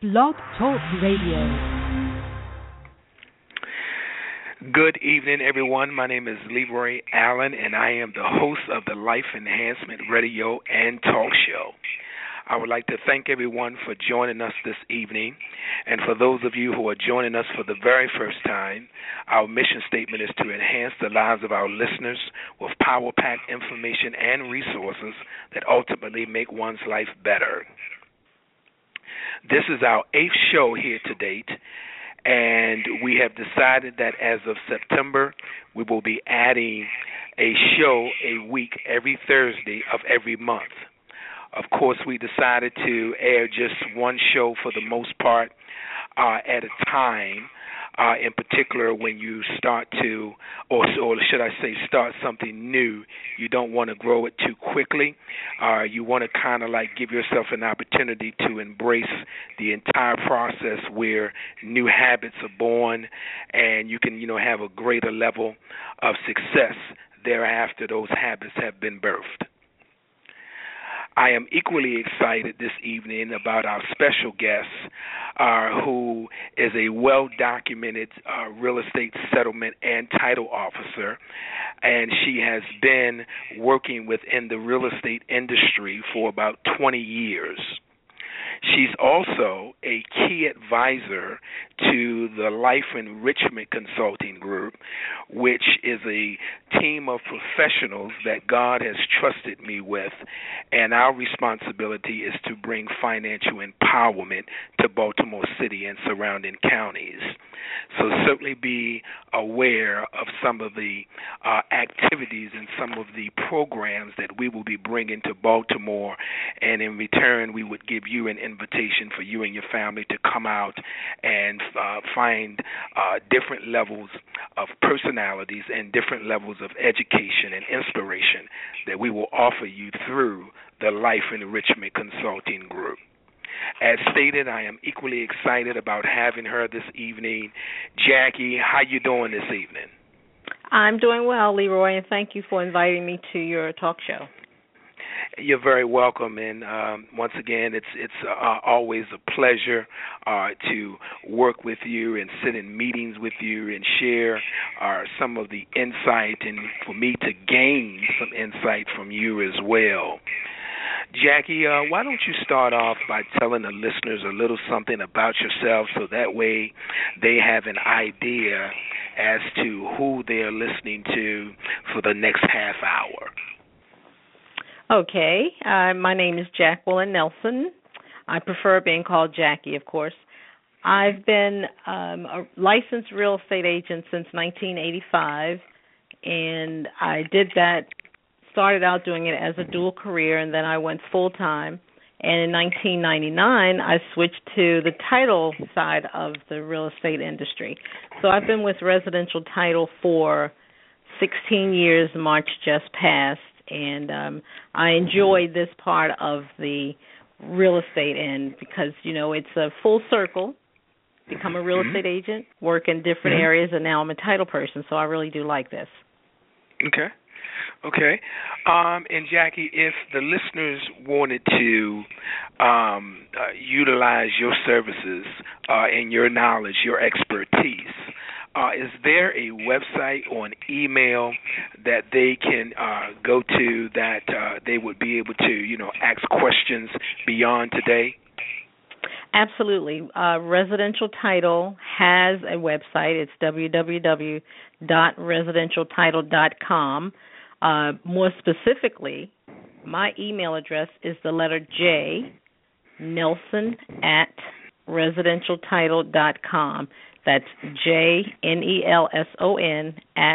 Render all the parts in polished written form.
Blog Talk Radio. Good evening, everyone. My name is Leroy Allen, and I am the host of the Life Enhancement Radio and Talk Show. I would like to thank everyone for joining us this evening. And for those of you who are joining us for the very first time, our mission statement is to enhance the lives of our listeners with power-packed information and resources that ultimately make one's life better. This is our 8th show here to date, and we have decided that as of September, we will be adding a show a week every Thursday of every month. Of course, we decided to air just one show for the most part at a time. In particular, when you start to, or should I say, start something new, you don't want to grow it too quickly. You want to kind of like give yourself an opportunity to embrace the entire process where new habits are born, and you can, have a greater level of success thereafter those habits have been birthed. I am equally excited this evening about our special guest, who is a well-documented real estate settlement and title officer, and she has been working within the real estate industry for about 20 years. She's also a key advisor to the Life Enrichment Consulting Group, which is a team of professionals that God has trusted me with, and our responsibility is to bring financial empowerment to Baltimore City and surrounding counties. So certainly be aware of some of the activities and some of the programs that we will be bringing to Baltimore, and in return we would give you an invitation for you and your family to come out and find different levels of personalities and different levels of education and inspiration that we will offer you through the Life Enrichment Consulting Group. As stated, I am equally excited about having her this evening. Jackie, how you doing this evening? I'm doing well, Leroy, and thank you for inviting me to your talk show. You're very welcome, and once again, it's always a pleasure to work with you and sit in meetings with you and share some of the insight, and for me to gain some insight from you as well. Jackie, why don't you start off by telling the listeners a little something about yourself so that way they have an idea as to who they're listening to for the next half hour. Okay. My name is Jacqueline Nelson. I prefer being called Jackie, of course. I've been a licensed real estate agent since 1985, and I started out doing it as a dual career, and then I went full-time. And in 1999, I switched to the title side of the real estate industry. So I've been with residential title for 16 years, March just passed, and I enjoy this part of the real estate end because, it's a full circle. Become a real estate agent, work in different areas, and now I'm a title person, so I really do like this. Okay. And Jackie, if the listeners wanted to utilize your services and your knowledge, your expertise, is there a website or an email that they can go to that they would be able to, ask questions beyond today? Absolutely. Residential Title has a website. It's www.residentialtitle.com. More specifically, my email address is the letter J, Nelson@residentialtitle.com. That's JNELSON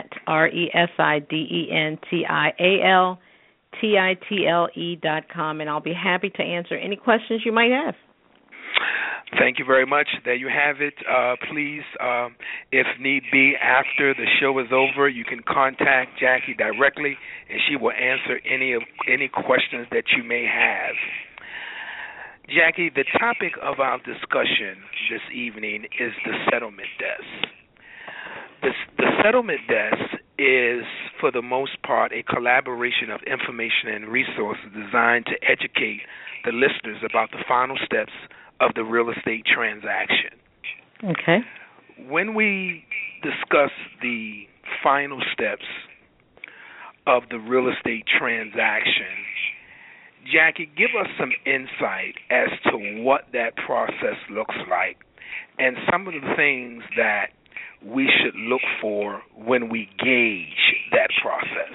@RESIDENTIALTITLE.com, and I'll be happy to answer any questions you might have. Thank you very much. There you have it. Please, if need be, after the show is over, you can contact Jackie directly, and she will answer any questions that you may have. Jackie, the topic of our discussion this evening is the settlement desk. The settlement desk is, for the most part, a collaboration of information and resources designed to educate the listeners about the final steps of the real estate transaction. Okay. When we discuss the final steps of the real estate transaction, Jackie, give us some insight as to what that process looks like and some of the things that we should look for when we gauge that process.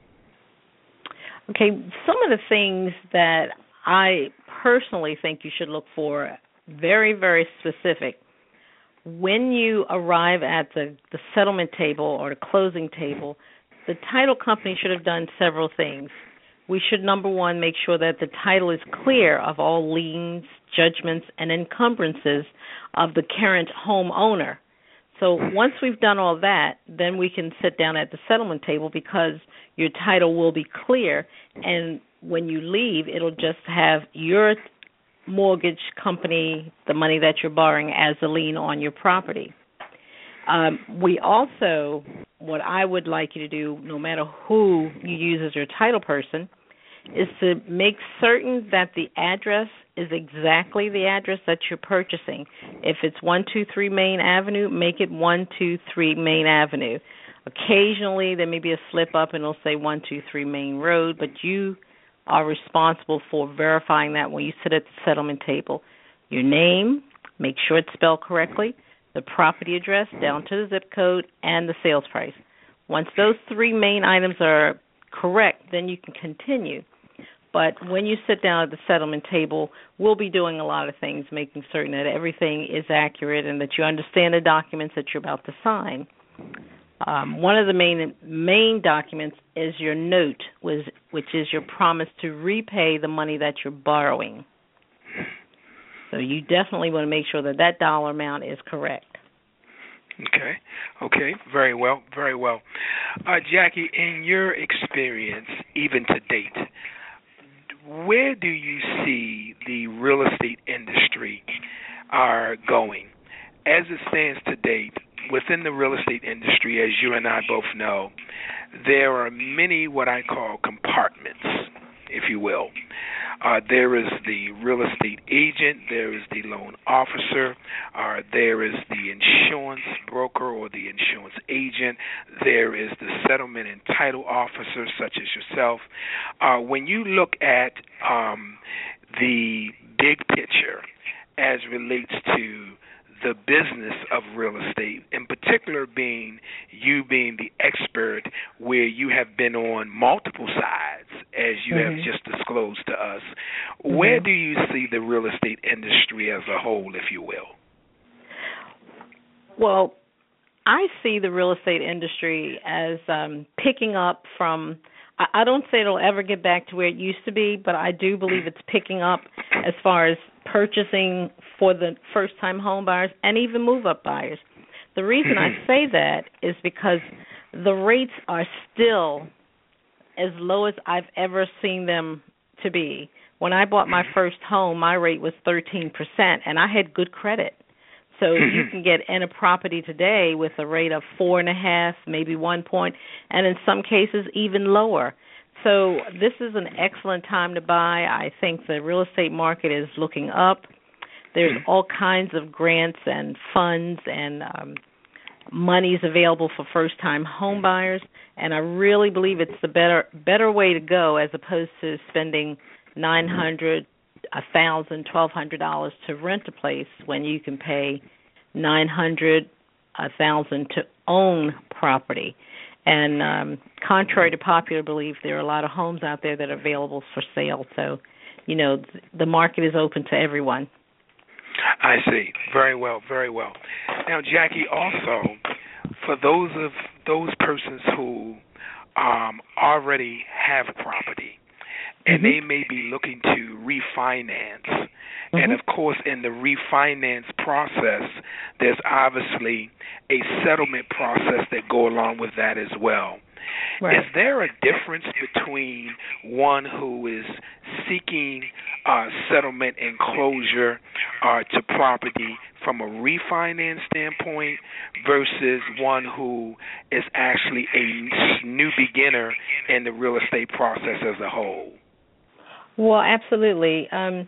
Okay, some of the things that I personally think you should look for, very, very specific. When you arrive at the settlement table or the closing table, the title company should have done several things. We should, number one, make sure that the title is clear of all liens, judgments, and encumbrances of the current homeowner. So once we've done all that, then we can sit down at the settlement table because your title will be clear, and when you leave, it'll just have your mortgage company, the money that you're borrowing, as a lien on your property. We also, what I would like you to do, no matter who you use as your title person, is to make certain that the address is exactly the address that you're purchasing. If it's 123 Main Avenue, make it 123 Main Avenue. Occasionally, there may be a slip up and it'll say 123 Main Road, but you are responsible for verifying that when you sit at the settlement table. Your name, make sure it's spelled correctly, the property address down to the zip code, and the sales price. Once those three main items are correct, then you can continue. But when you sit down at the settlement table, we'll be doing a lot of things, making certain that everything is accurate and that you understand the documents that you're about to sign. One of the main documents is your note, which is your promise to repay the money that you're borrowing. So you definitely want to make sure that that dollar amount is correct. Okay, very well. Jackie, in your experience, even to date, where do you see the real estate industry are going? As it stands to date, within the real estate industry, as you and I both know, there are many what I call compartments, if you will. There is the real estate agent, there is the loan officer, there is the insurance broker or the insurance agent, there is the settlement and title officer, such as yourself. When you look at the big picture as relates to the business of real estate, in particular being the expert where you have been on multiple sides, as you have just disclosed to us, where do you see the real estate industry as a whole, if you will? Well, I see the real estate industry as picking up from, I don't say it'll ever get back to where it used to be, but I do believe it's picking up as far as purchasing for the first-time home buyers and even move-up buyers. The reason I say that is because the rates are still as low as I've ever seen them to be. When I bought my first home, my rate was 13%, and I had good credit. So you can get in a property today with a rate of 4.5, maybe 1 point, and in some cases even lower. So this is an excellent time to buy. I think the real estate market is looking up. There's all kinds of grants and funds and monies available for first-time home buyers, and I really believe it's the better way to go as opposed to spending $900, $1,000, $1,200 to rent a place when you can pay $900, $1,000 to own property. And contrary to popular belief, there are a lot of homes out there that are available for sale. So, you know, the market is open to everyone. I see. Very well. Now, Jackie, also, for those persons who already have property, and they may be looking to refinance. And, of course, in the refinance process, there's obviously a settlement process that go along with that as well. Right. Is there a difference between one who is seeking settlement and closure to property from a refinance standpoint versus one who is actually a new beginner in the real estate process as a whole? Well, absolutely.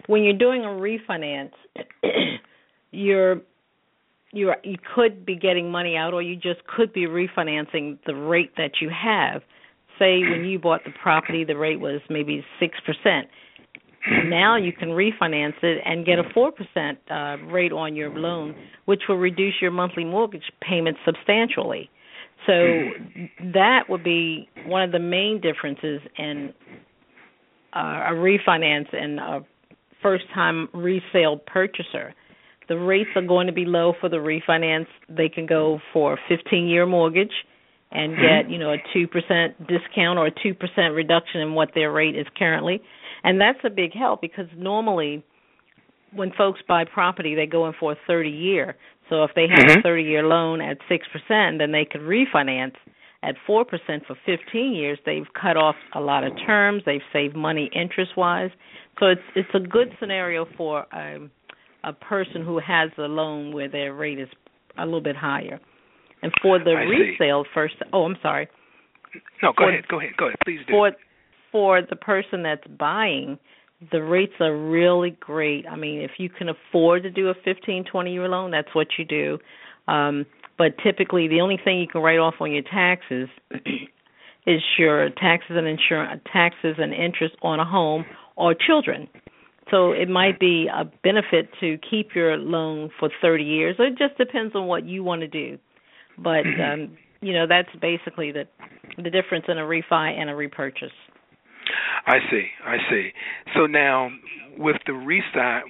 when you're doing a refinance, you could be getting money out, or you just could be refinancing the rate that you have. Say when you bought the property, the rate was maybe 6%. Now you can refinance it and get a 4% rate on your loan, which will reduce your monthly mortgage payment substantially. So that would be one of the main differences in a refinance and a first-time resale purchaser. The rates are going to be low for the refinance. They can go for a 15-year mortgage and get, a 2% discount or a 2% reduction in what their rate is currently. And that's a big help because normally when folks buy property, they go in for a 30-year. So if they have a 30-year loan at 6%, then they could refinance at 4% for 15 years. They've cut off a lot of terms. They've saved money interest-wise. So it's a good scenario for a person who has a loan where their rate is a little bit higher. And for the resale I'm sorry. No, go ahead, please do. For the person that's buying, the rates are really great. I mean, if you can afford to do a 15, 20-year loan, that's what you do. But typically, the only thing you can write off on your taxes is your taxes and insurance, taxes and interest on a home or children. So it might be a benefit to keep your loan for 30 years. It just depends on what you want to do. But, that's basically the difference in a refi and a repurchase. I see. So now, with the refi,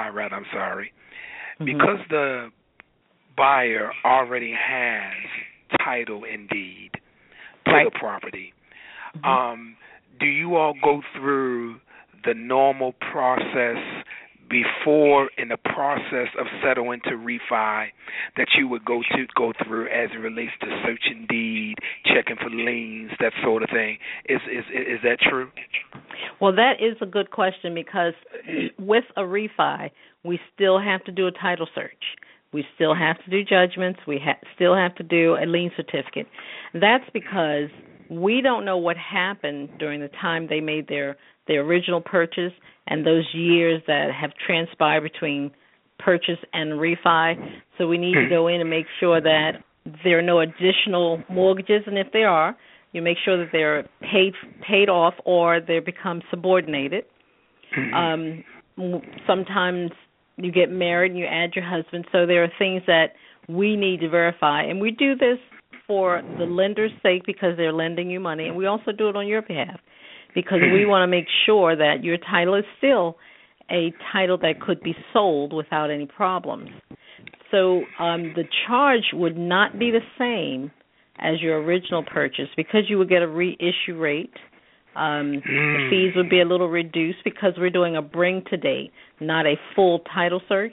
because the buyer already has title and deed to the property, do you all go through the normal process before in the process of settling to refi that you would go through as it relates to searching deed, checking for liens, that sort of thing? Is that true? Well, that is a good question because with a refi, we still have to do a title search. We still have to do judgments. We still have to do a lien certificate. That's because we don't know what happened during the time they made their original purchase and those years that have transpired between purchase and refi. So we need to go in and make sure that there are no additional mortgages, and if there are, you make sure that they're paid off or they become subordinated. Sometimes you get married and you add your husband, so there are things that we need to verify. And we do this for the lender's sake because they're lending you money, and we also do it on your behalf because we want to make sure that your title is still a title that could be sold without any problems. So the charge would not be the same as your original purchase because you would get a reissue rate. The fees would be a little reduced because we're doing a bring to date, not a full title search.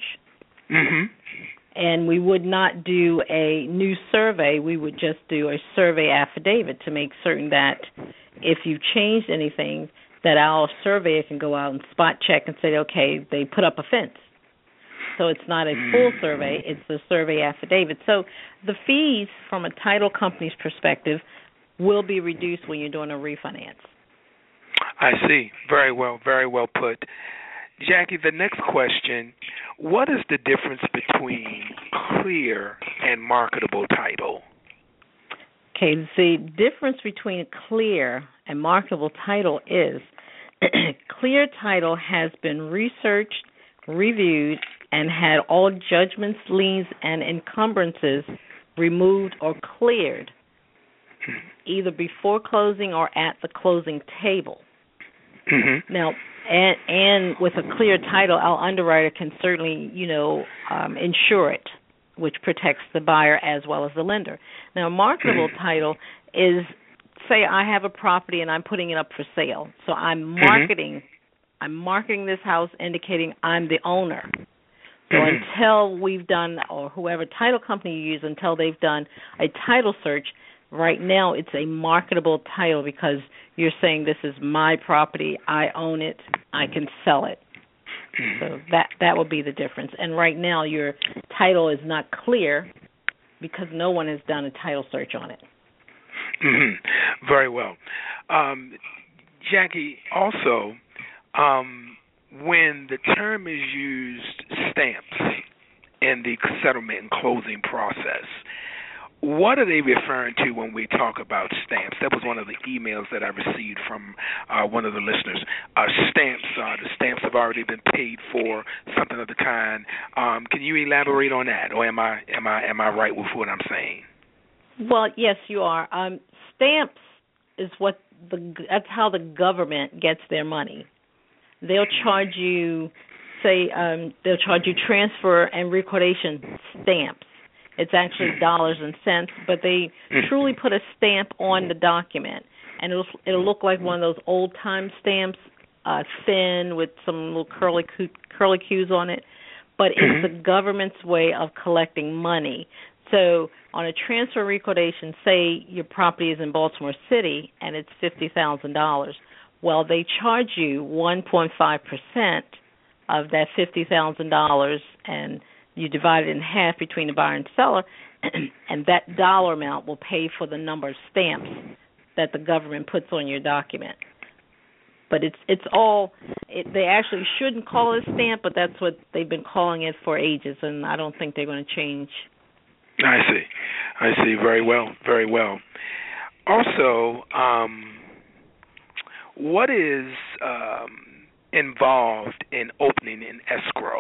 And we would not do a new survey. We would just do a survey affidavit to make certain that if you changed anything, that our surveyor can go out and spot check and say, okay, they put up a fence. So it's not a full survey, it's a survey affidavit. So the fees from a title company's perspective will be reduced when you're doing a refinance. I see. Very well put. Jackie, the next question, what is the difference between clear and marketable title? Okay, the difference between clear and marketable title is clear title has been researched, reviewed, and had all judgments, liens, and encumbrances removed or cleared, either before closing or at the closing table. Now, and with a clear title, our underwriter can certainly, insure it, which protects the buyer as well as the lender. Now, a marketable title is, say I have a property and I'm putting it up for sale. So I'm marketing this house indicating I'm the owner. So until we've done, or whoever title company you use, until they've done a title search, right now it's a marketable title because you're saying this is my property, I own it, I can sell it. So that would be the difference. And right now your title is not clear because no one has done a title search on it. Very well. Jackie, also, when the term is used, stamps, in the settlement and closing process, what are they referring to when we talk about stamps? That was one of the emails that I received from one of the listeners. The stamps have already been paid for, something of the kind. Can you elaborate on that, or am I right with what I'm saying? Well, yes, you are. Stamps is that's how the government gets their money. They'll charge you, they'll charge you transfer and recordation stamps. It's actually dollars and cents, but they truly put a stamp on the document, and it'll look like one of those old-time stamps, thin with some little curly cues on it. But it's the government's way of collecting money. So on a transfer recordation, say your property is in Baltimore City and it's $50,000. Well, they charge you 1.5% of that $50,000, and you divide it in half between the buyer and seller, and that dollar amount will pay for the number of stamps that the government puts on your document. But it's all, they actually shouldn't call it a stamp, but that's what they've been calling it for ages, and I don't think they're going to change. I see. Very well, very well. Also, what is involved in opening an escrow?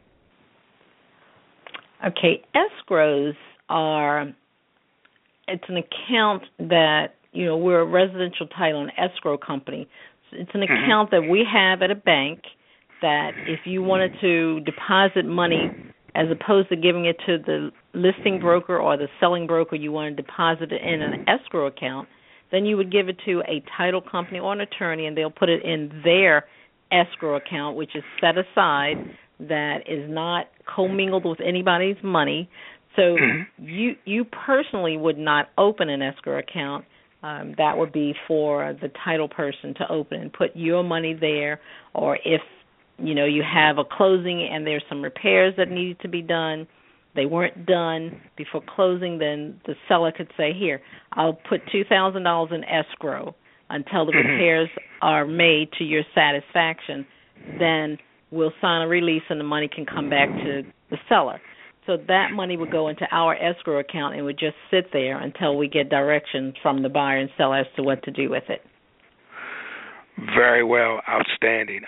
Okay, escrows it's an account that, we're a residential title and escrow company. It's an account that we have at a bank that if you wanted to deposit money as opposed to giving it to the listing broker or the selling broker, you want to deposit it in an escrow account, then you would give it to a title company or an attorney, and they'll put it in their escrow account, which is set aside, that is not commingled with anybody's money. So you personally would not open an escrow account. That would be for the title person to open and put your money there. Or if, you have a closing and there's some repairs that needed to be done, they weren't done before closing, then the seller could say, here, I'll put $2,000 in escrow until the repairs are made to your satisfaction. Then we'll sign a release and the money can come back to the seller. So that money would go into our escrow account and would just sit there until we get direction from the buyer and seller as to what to do with it. Very well. Outstanding.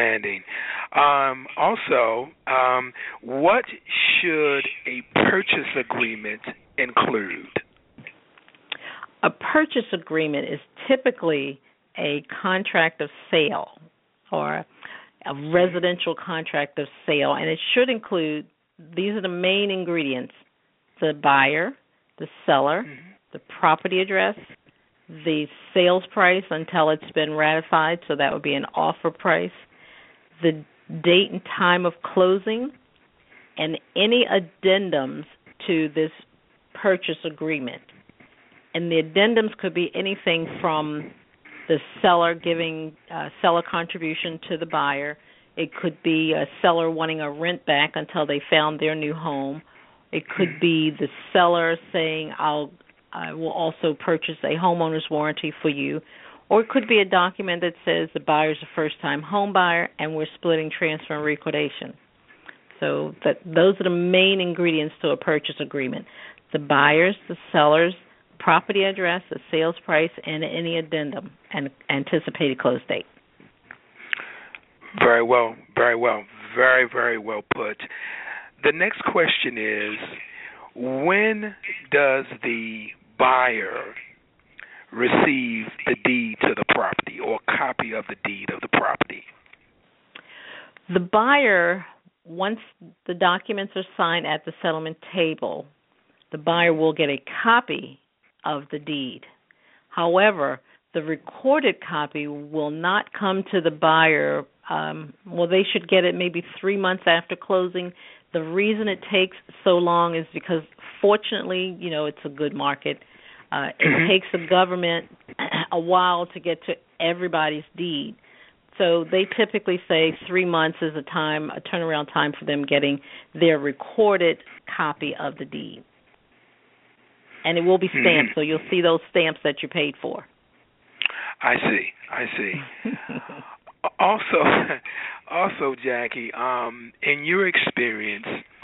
Also, what should a purchase agreement include? A purchase agreement is typically a contract of sale or a residential contract of sale, and it should include, these are the main ingredients: the buyer, the seller, the property address, the sales price until it's been ratified, so that would be an offer price, the date and time of closing, and any addendums to this purchase agreement. And the addendums could be anything from the seller giving seller contribution to the buyer. It could be a seller wanting a rent back until they found their new home. It could be the seller saying, I will also purchase a homeowner's warranty for you. Or it could be a document that says the buyer's a first-time home buyer and we're splitting transfer and recordation. So those are the main ingredients to a purchase agreement: the buyers, the sellers, property address, the sales price, and any addendum and anticipated close date. Very well. Very, very well put. The next question is, when does the buyer receive the deed to the property or copy of the deed of the property? The buyer, once the documents are signed at the settlement table, the buyer will get a copy of the deed. However, the recorded copy will not come to the buyer. They should get it maybe 3 months after closing. The reason it takes so long is because, fortunately, it's a good market. It takes the government a while to get to everybody's deed. So they typically say 3 months is a turnaround time for them getting their recorded copy of the deed. And it will be stamped, so you'll see those stamps that you paid for. I see. Also, also, Jackie, in your experience,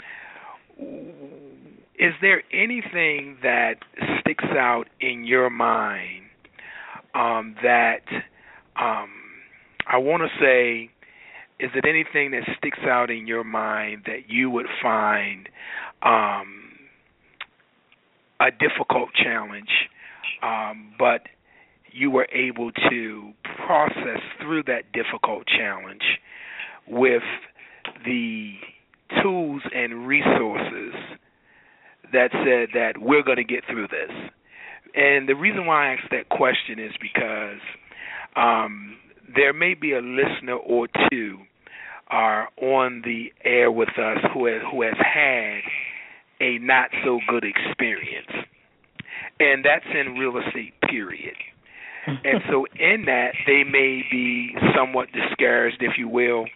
is there anything that sticks out in your mind that I want to say? Is it anything that sticks out in your mind that you would find a difficult challenge, but you were able to process through that difficult challenge with the tools and resources that said that we're going to get through this? And the reason why I ask that question is because there may be a listener or two are on the air with us who has had a not so good experience, and that's in real estate, period. And so in that, they may be somewhat discouraged, if you will,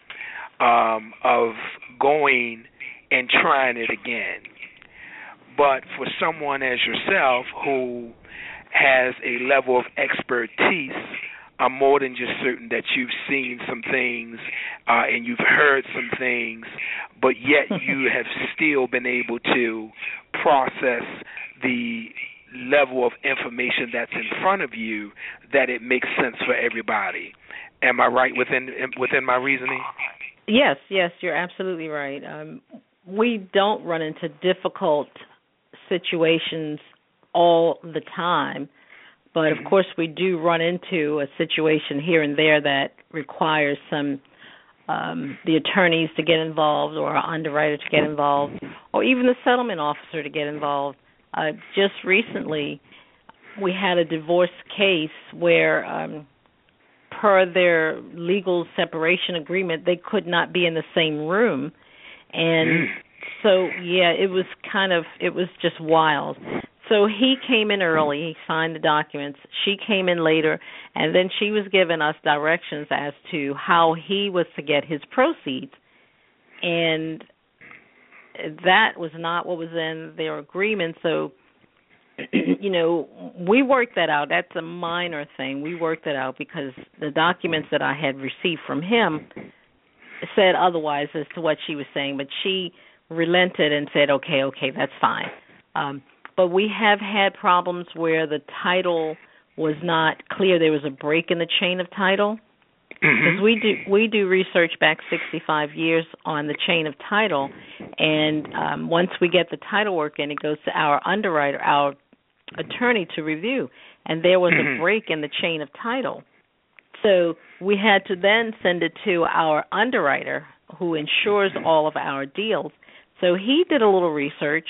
of going and trying it again. But for someone as yourself who has a level of expertise, I'm more than just certain that you've seen some things and you've heard some things, but yet you have still been able to process the level of information that's in front of you, that it makes sense for everybody. Am I right within my reasoning? Yes, you're absolutely right. We don't run into difficult situations all the time, but of course we do run into a situation here and there that requires some the attorneys to get involved, or our underwriter to get involved, or even the settlement officer to get involved. Just recently, we had a divorce case where, per their legal separation agreement, they could not be in the same room, and so it was just wild. So he came in early, he signed the documents. She came in later, and then she was giving us directions as to how he was to get his proceeds, and that was not what was in their agreement. So, we worked that out. That's a minor thing. We worked it out because the documents that I had received from him said otherwise as to what she was saying, but she relented and said, okay, that's fine. But we have had problems where the title was not clear. There was a break in the chain of title. Because we do research back 65 years on the chain of title, and once we get the title work in, it goes to our underwriter, our attorney, to review. And there was a break in the chain of title. So we had to then send it to our underwriter, who insures all of our deals. So he did a little research.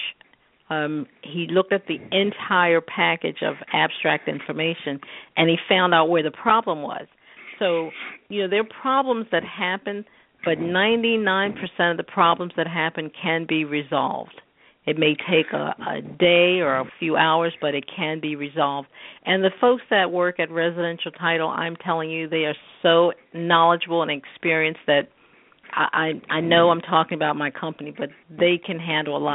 He looked at the entire package of abstract information, and he found out where the problem was. So, there are problems that happen, but 99% of the problems that happen can be resolved. It may take a day or a few hours, but it can be resolved. And the folks that work at Residential Title, I'm telling you, they are so knowledgeable and experienced that I know I'm talking about my company, but they can handle a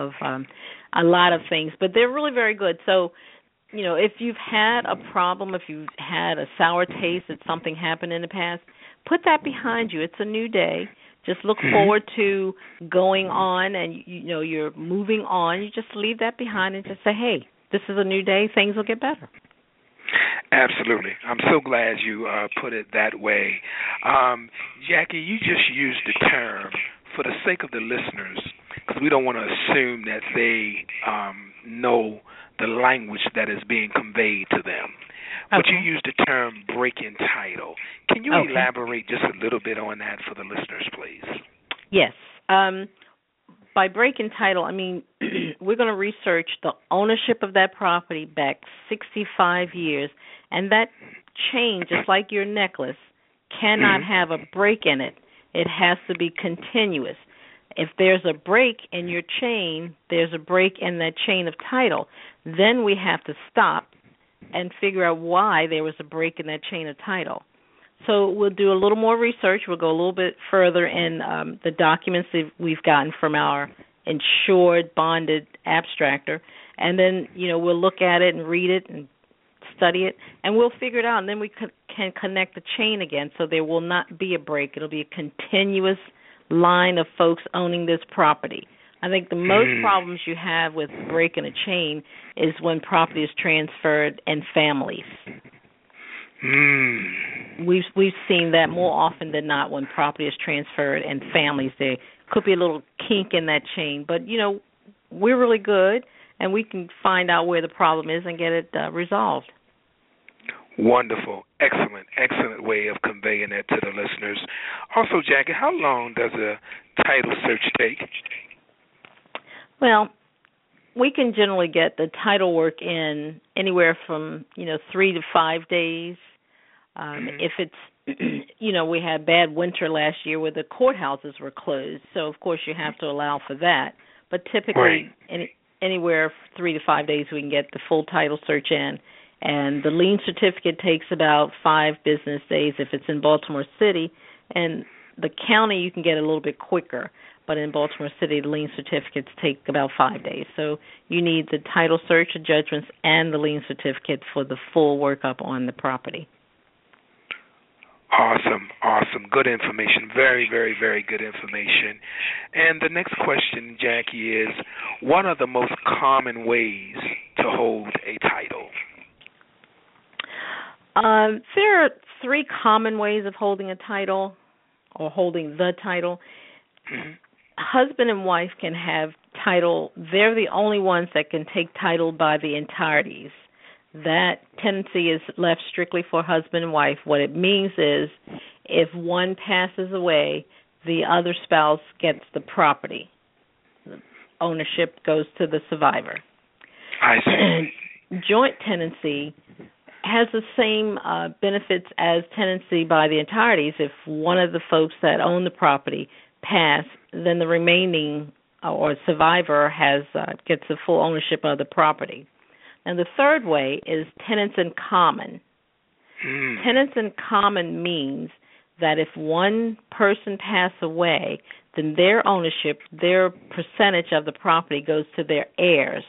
lot of things. But they're really very good. So, if you've had a problem, if you've had a sour taste that something happened in the past, put that behind you. It's a new day. Just look forward to going on, and you're moving on. You just leave that behind and just say, hey, this is a new day. Things will get better. Absolutely. I'm so glad you put it that way. Jackie, you just used the term, for the sake of the listeners, because we don't want to assume that they know the language that is being conveyed to them. But you used the term break-in title. Can you elaborate just a little bit on that for the listeners, please? Yes. By break-in title, I mean we're going to research the ownership of that property back 65 years, and that chain, just like your necklace, cannot have a break in it. It has to be continuous. If there's a break in your chain, there's a break in that chain of title. Then we have to stop and figure out why there was a break in that chain of title. So we'll do a little more research. We'll go a little bit further in the documents that we've gotten from our insured, bonded abstractor, and then we'll look at it and read it and study it, and we'll figure it out, and then we can connect the chain again, so there will not be a break. It'll be a continuous line of folks owning this property. I think the most problems you have with breaking a chain is when property is transferred and families. We've seen that more often than not when property is transferred and families. There could be a little kink in that chain, but we're really good, and we can find out where the problem is and get it resolved. Wonderful. Excellent way of conveying that to the listeners. Also, Jackie, how long does a title search take? Well, we can generally get the title work in anywhere from 3 to 5 days. If it's we had bad winter last year where the courthouses were closed, so of course you have to allow for that. But typically, anywhere 3 to 5 days, we can get the full title search in, and the lien certificate takes about 5 business days if it's in Baltimore City, and the county you can get a little bit quicker. But in Baltimore City, the lien certificates take about 5 days. So you need the title search, the judgments, and the lien certificate for the full workup on the property. Awesome. Good information. Very, very, very good information. And the next question, Jackie, is what are the most common ways to hold a title? There are 3 common ways of holding a title or holding the title. Husband and wife can have title. They're the only ones that can take title by the entireties. That tenancy is left strictly for husband and wife. What it means is if one passes away, the other spouse gets the property. The ownership goes to the survivor. I see. Joint tenancy has the same benefits as tenancy by the entireties. If one of the folks that own the property pass, then the remaining or survivor gets the full ownership of the property. And the third way is tenants in common. Tenants in common means that if one person passes away, then their ownership, their percentage of the property goes to their heirs.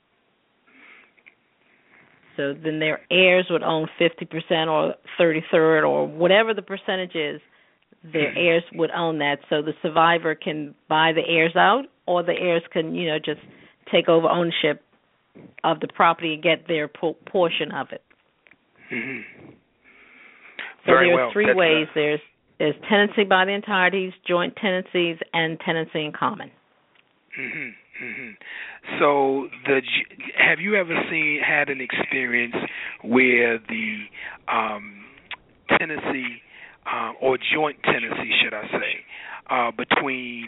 So then their heirs would own 50% or 33rd or whatever the percentage is. Their heirs would own that, so the survivor can buy the heirs out, or the heirs can, just take over ownership of the property and get their portion of it. So there are 3 ways. There's tenancy by the entireties, joint tenancies, and tenancy in common. So, have you ever had an experience where the tenancy or joint tenancy, should I say, between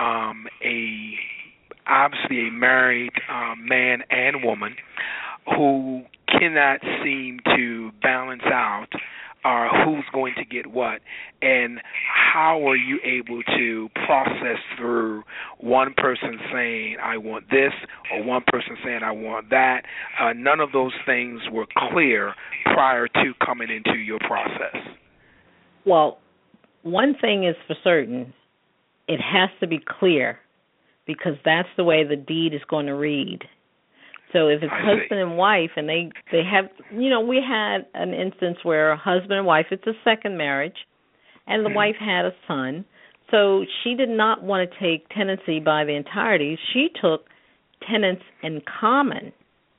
obviously a married man and woman who cannot seem to balance out who's going to get what, and how are you able to process through one person saying, I want this, or one person saying, I want that? None of those things were clear prior to coming into your process. Well, one thing is for certain, it has to be clear because that's the way the deed is going to read. So if it's husband and wife and they have, we had an instance where husband and wife, it's a second marriage, and the wife had a son. So she did not want to take tenancy by the entirety. She took tenants in common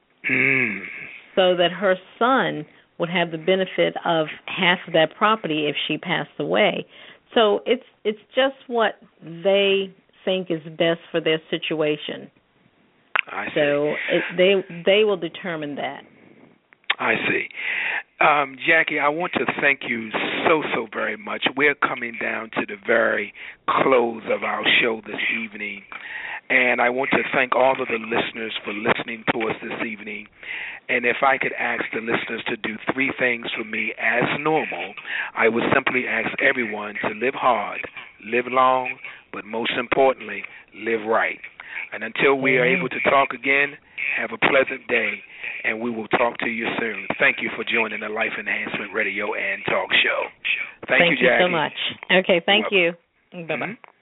so that her son would have the benefit of half of that property if she passed away. So it's just what they think is best for their situation. I see. So they will determine that. I see. Jackie, I want to thank you so very much. We're coming down to the very close of our show this evening, and I want to thank all of the listeners for listening to us this evening. And if I could ask the listeners to do 3 things for me as normal, I would simply ask everyone to live hard, live long, but most importantly, live right. And until we are able to talk again, have a pleasant day, and we will talk to you soon. Thank you for joining the Life Enhancement Radio and Talk Show. Thank you, Jackie. Thank you so much. Okay, thank you. Bye-bye.